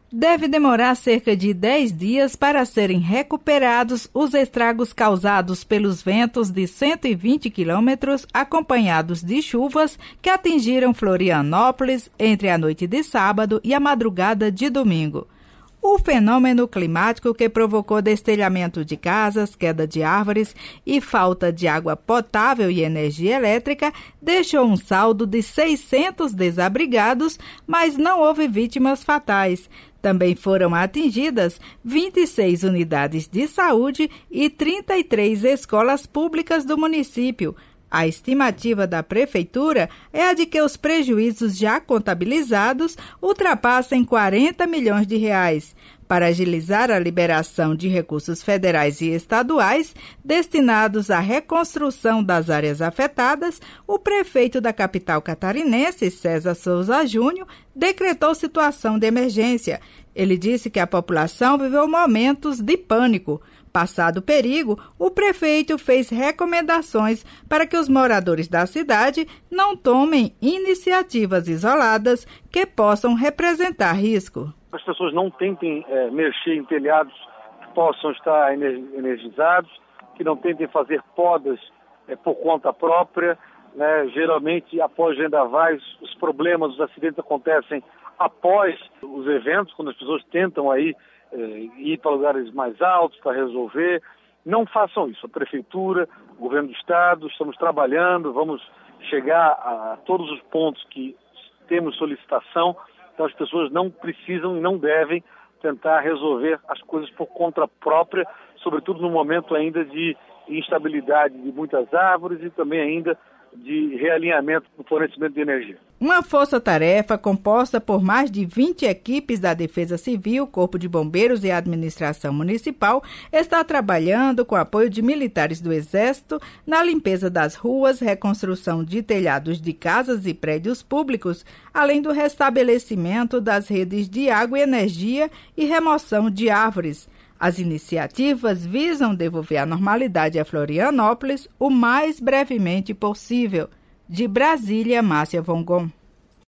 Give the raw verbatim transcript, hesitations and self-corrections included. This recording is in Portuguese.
Deve demorar cerca de dez dias para serem recuperados os estragos causados pelos ventos de cento e vinte quilômetros acompanhados de chuvas que atingiram Florianópolis entre a noite de sábado e a madrugada de domingo. O fenômeno climático que provocou destelhamento de casas, queda de árvores e falta de água potável e energia elétrica deixou um saldo de seiscentos desabrigados, mas não houve vítimas fatais. Também foram atingidas vinte e seis unidades de saúde e trinta e três escolas públicas do município. A estimativa da Prefeitura é a de que os prejuízos já contabilizados ultrapassem quarenta milhões de reais. Para agilizar a liberação de recursos federais e estaduais destinados à reconstrução das áreas afetadas, o prefeito da capital catarinense, César Souza Júnior, decretou situação de emergência. Ele disse que a população viveu momentos de pânico. Passado o perigo, o prefeito fez recomendações para que os moradores da cidade não tomem iniciativas isoladas que possam representar risco. As pessoas não tentem é, mexer em telhados que possam estar energizados, que não tentem fazer podas é, por conta própria. Né? Geralmente, após vendavais, os problemas, os acidentes acontecem após os eventos, quando as pessoas tentam aí é, ir para lugares mais altos para resolver. Não façam isso. A Prefeitura, o Governo do Estado, estamos trabalhando, vamos chegar a todos os pontos que temos solicitação. Então as pessoas não precisam e não devem tentar resolver as coisas por conta própria, sobretudo no momento ainda de instabilidade de muitas árvores e também ainda de realinhamento do fornecimento de energia. Uma força-tarefa composta por mais de vinte equipes da Defesa Civil, Corpo de Bombeiros e Administração Municipal está trabalhando com apoio de militares do Exército na limpeza das ruas, reconstrução de telhados de casas e prédios públicos, além do restabelecimento das redes de água e energia e remoção de árvores. As iniciativas visam devolver a normalidade a Florianópolis o mais brevemente possível. De Brasília, Márcia Vongon.